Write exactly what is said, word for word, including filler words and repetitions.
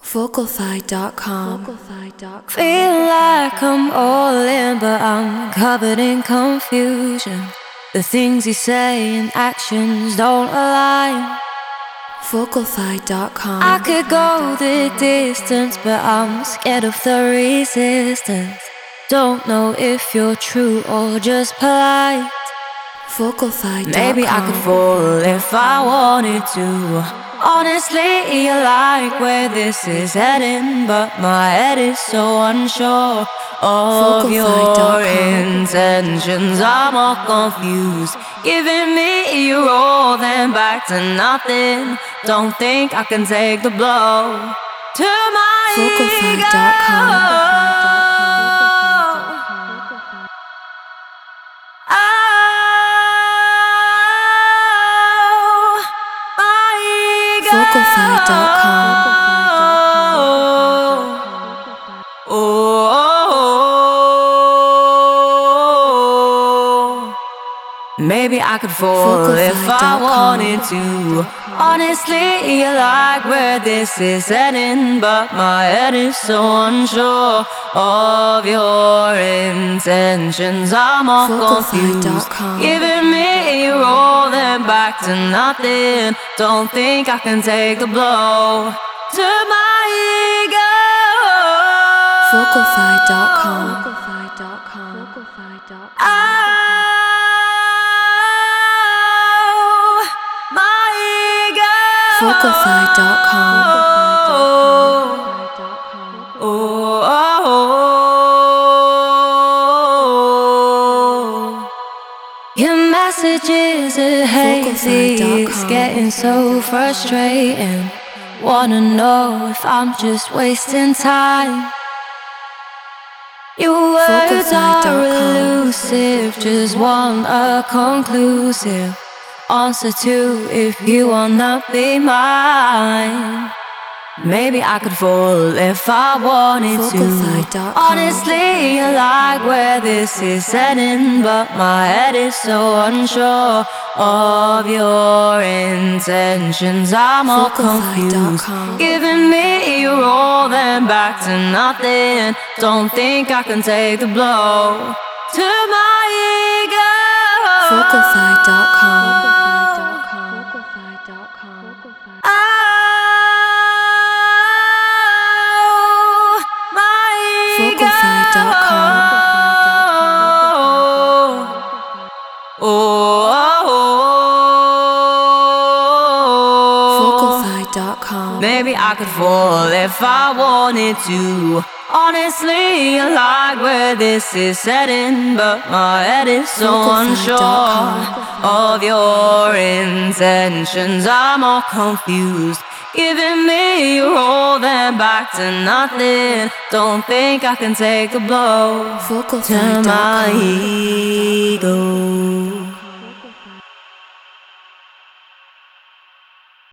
Vocalfy dot com. Feel like I'm all in, but I'm covered in confusion. The things you say and actions don't align. Vocalfy dot com. I could go the distance, but I'm scared of the resistance. Don't know if you're true or just polite. Vocalfy dot com. Maybe I could fall if I wanted to. Honestly, I like where this is heading, but my head is so unsure of your intentions. I'm all confused, giving me your all, then back to nothing. Don't think I can take the blow to my Vocalfy dot com. Vocalfy dot com. Maybe I could fall if I wanted to. Honestly, I like where this is heading, but my head is so unsure of your intentions. I'm all confused, giving me your all, then back to nothing. Don't think I can take the blow to my ego. Vocalfy dot com. Vocalfy dot com. Your messages are hazy, it's getting so frustrating. Wanna know if I'm just wasting time. Your words are elusive, just want a conclusive answer to if you wanna be mine. Maybe I could fall if I wanted to. Honestly, I like where this is heading, but my head is so unsure of your intentions. I'm all confused, giving me your all, then back to nothing. Don't think I can take the blow to my ego. Vocalfy dot com. Vocalfy dot com. Vocalfy dot com. Maybe I could fall if I wanted to. Honestly, I like where this is heading, but my head is so unsure of your intentions. I'm all confused, giving me your all, then back to nothing. Don't think I can take the blow to my ego.